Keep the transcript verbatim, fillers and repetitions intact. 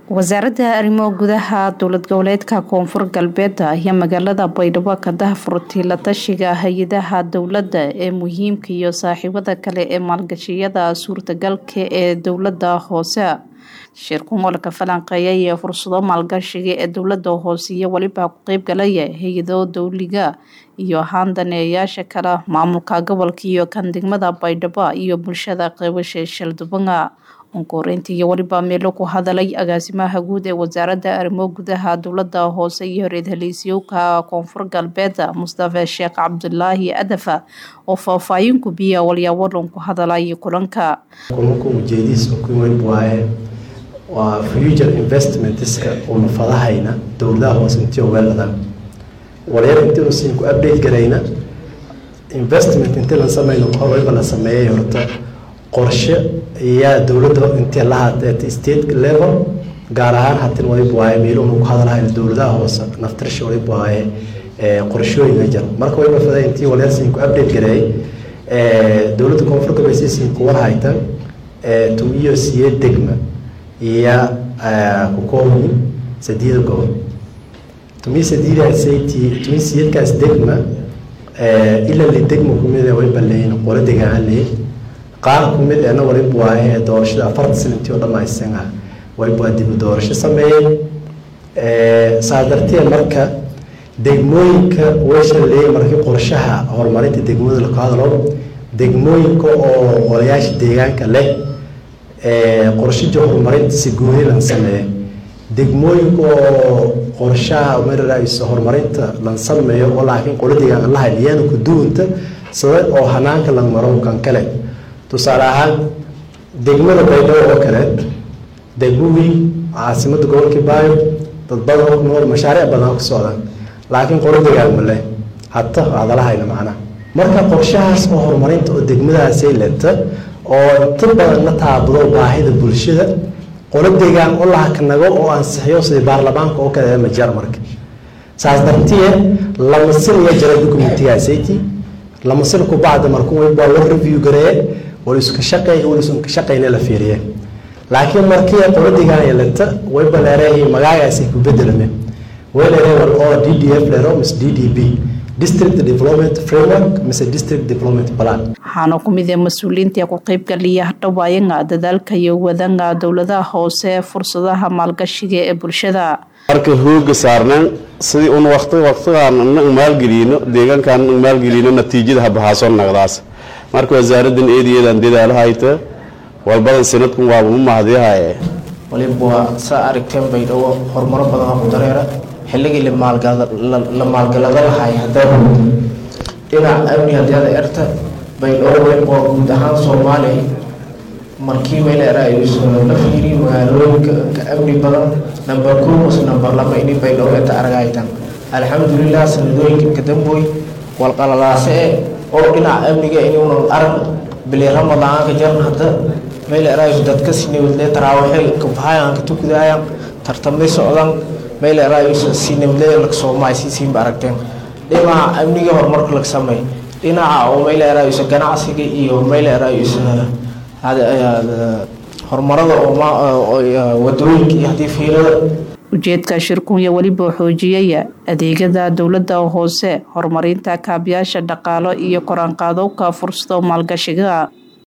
wasaaradda arrimaha gudaha dowlad goboleedka Koonfur Galbeed ayaa magaalada Baydhabo ka daahfurtay la tashiga hay'adaha dowladda ee muhiimka iyo saaxiibada kale ee maalgashiyada suurtagalka ee dowladda hoose. shirku moolka falanqeeyay ee fursado maalgashiga ee dowladda hoose iyo waliba ku qayb galaya hay'ado dawliga iyo handaneeyaasha kala maamulka gobolka iyo kan degmada Baydhabo iyo bulshada qaybashay shaldubanga onkorintii iyo waliba meelo ku hadalay agaasimaha guud ee wasaaradda arrimaha gudaha dowladda hoose iyo ra'iisul Koonfur Galbeed Mustafa Sheekh Cabdullaahi Adafa oo faahfaahin ku biya waliyawalon ku hadalay kulanka kulanku ujeediis ku weyn waaye waa future investments oo nafadahayna dowladda hoose intii weelada walaal intii si ku update garayna investment intii la sameeyo horeyba la sameeyay horta qorshe ayaa dowladda intii la haatay state level gaar ahaan hatin waliba waa meelo uu ku hadalay dowladda hoose naftirsho waliba waa ee qorshooyin jir marka waliba faday intii walaal si ku update garay ee dowladda Koonfur Galbeed si ku warhaytan ee tumiyo si degma iyo ku kooban saddeed gobol tumiyo saddeed saytii tumiyo sidkaas degma ee ila la degmo kumida way baleen qoro deegaan leh qaar kumid ah waliba waa doorashada afartan sano oo dhamaysan ah waliba dib u doorasho sameeyay ee saadartii marka degmooyinka weeshalay markii qorshaha horumarinta degmada la qaadalo degmooyinka oo qorayaasha deegaanka leh ee qorshaha horumarinta si guud ah sameeyay degmooyinka oo qorshaha umaraysa horumarinta la sameeyo oo laakiin qoladiga la hayeen ku duunta sabab oo hanaanka la maro kan kale tusaale ahaan degmada Baydhabo oo kale degmooyin caasimada gobolka Baayo dad badan oo nool mashaariic badan ka socdaan laakiin qoladiga ma leh hatta hadalahayna macna marka qorshahaas oo horumarinta oo degmadaas ay leedahay oo inta badan la taabado baahida bulshada qoladiga oo la hakanago oo ansixiyo sida baarlamaanka oo kale ma jar marka saas dartiye lama sin ya jara dokumentigaasaytii lama sin ku baad markuu way la review gareey oo isku shaqeey oo isku shaqeeyna la fiiriyay laakiin markii qoladiga ay leedahay way baleeray magacaasi ku bedelmay way leeyahay oo D D F leero mis D D B District Development Framework mis District Development Plan waxaana ku mid ah mas'uuliyiinta ku qayb galaya dhawaayanga dadaalka iyo wadanga dowladaha hoose fursadaha maalgashiga ee bulshada marka hooga saarnaan sidii uu waqti waqtigan maalgelino deegaankan maalgelino natiijada habahaason naqdaas marka wasaaraddan eedayadan dadaalahayta walbadan sanadku waa u mahadiyahay waliba sa aragteen Baydhabo horumar badan oo dareera xilligii la maalgalada la maalgalada lahaay haddaba dhinaca amniga erta Baydhabo oo guud ahaan Soomaaliya markii meel ay la fiiriyo magaalooyinka amni badan number two was number laba in Baydhabo ay aragaytan alxamdulillah sanadooyinka ka dambeeyay wal qalalaase oo dhinaca amniga inuu arag bil Ramadaan ka jarna hadda meel ay dadka sinimada taraawixil ka baxayaan ka tukadayaan tartamay socdaan meel ay sinimada la Soomaaliya si siin aragteen dhinaca amniga horumarka la sameeyay dhinaca oo meel ay ganacsiga iyo meel ay hada horumarada oo wadooyinka hadii fiirada ujeedka shirku iyo waliba xoojiyay adeegyada dowladda hoose horumarinta kaabiyaasha dhaqaale iyo koran qaadowka fursado maalgashiga.